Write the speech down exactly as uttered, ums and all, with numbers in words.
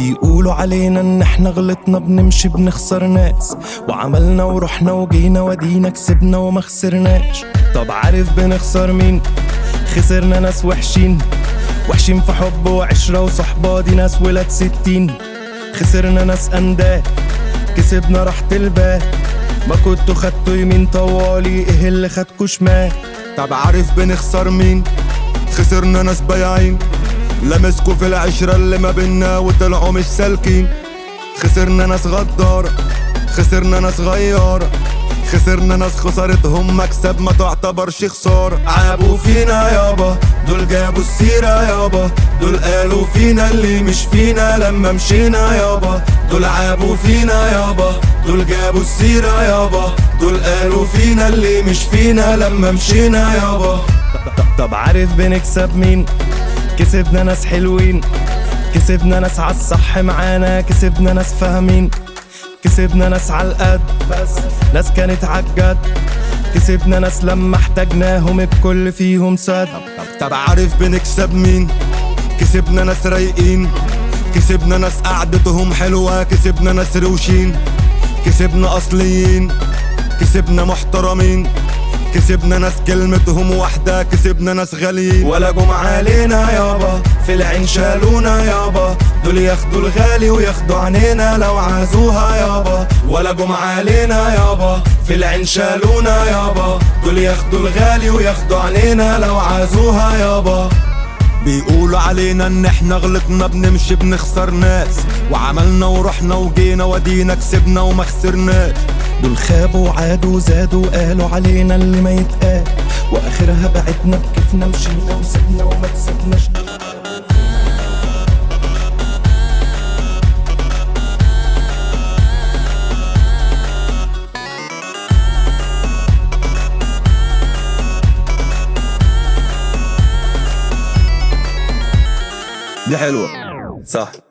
بيقولوا علينا ان احنا غلطنا، بنمشي بنخسر ناس، وعملنا ورحنا وجينا ودينا كسبنا وما خسرناش. طب عارف بنخسر مين؟ خسرنا ناس وحشين، وحشين في حب وعشرة وصحبة، دي ناس ولاد ستين. خسرنا ناس انداد، كسبنا راحة البال، ما كنتوا خدتوا يمين طوالي، ايه اللي خدكوا شمال؟ طب عارف بنخسر مين؟ خسرنا ناس بايعين، لمسكوا في العشرة اللي ما بينا وطلعوا مش سالكين. خسرنا ناس غدارة، خسرنا ناس غيارة، خسرنا ناس خسارتهم مكسب ما تعتبرش خسارة. عابوا فينا يابا، دول جابوا السيرة يابا، دول قالوا فينا اللي مش فينا لما مشينا يابا، دول عابوا فينا يابا، دول جابوا السيرة يابا، دول قالوا فينا اللي مش فينا لما مشينا يابا. طب عارف بنكسب مين؟ كسبنا ناس حلوين، كسبنا ناس عالصح معانا، كسبنا ناس فاهمين، كسبنا ناس عالقد بس ناس كانت عالجد، كسبنا ناس لما احتاجناهم الكل فيهم سد. طب عارف بنكسب مين؟ كسبنا ناس رايقين، كسبنا ناس قعدتهم حلوة، كسبنا ناس روشين، كسبنا أصليين، كسبنا محترمين، كسبنا ناس كلمتهم واحدة، كسبنا ناس غاليين. ولا جم علينا يابا، في العين شالونا يابا، دول ياخدوا الغالي وياخدوا عنينا لو عازوها يابا. ولا جم علينا يابا، في العين شالونا يابا، دول ياخدوا الغالي وياخدوا عنينا لو عازوها يابا. بيقولوا علينا ان احنا غلطنا، بنمشي بنخسر ناس، وعملنا ورحنا وجينا ودينا كسبنا وما خسرناش. دول خابوا وعادوا وزادوا قالوا علينا اللي ما يتقال، واخرها بعدنا بكيفنا مشينا وسبنا وما كسبناش. دي حلوة صح.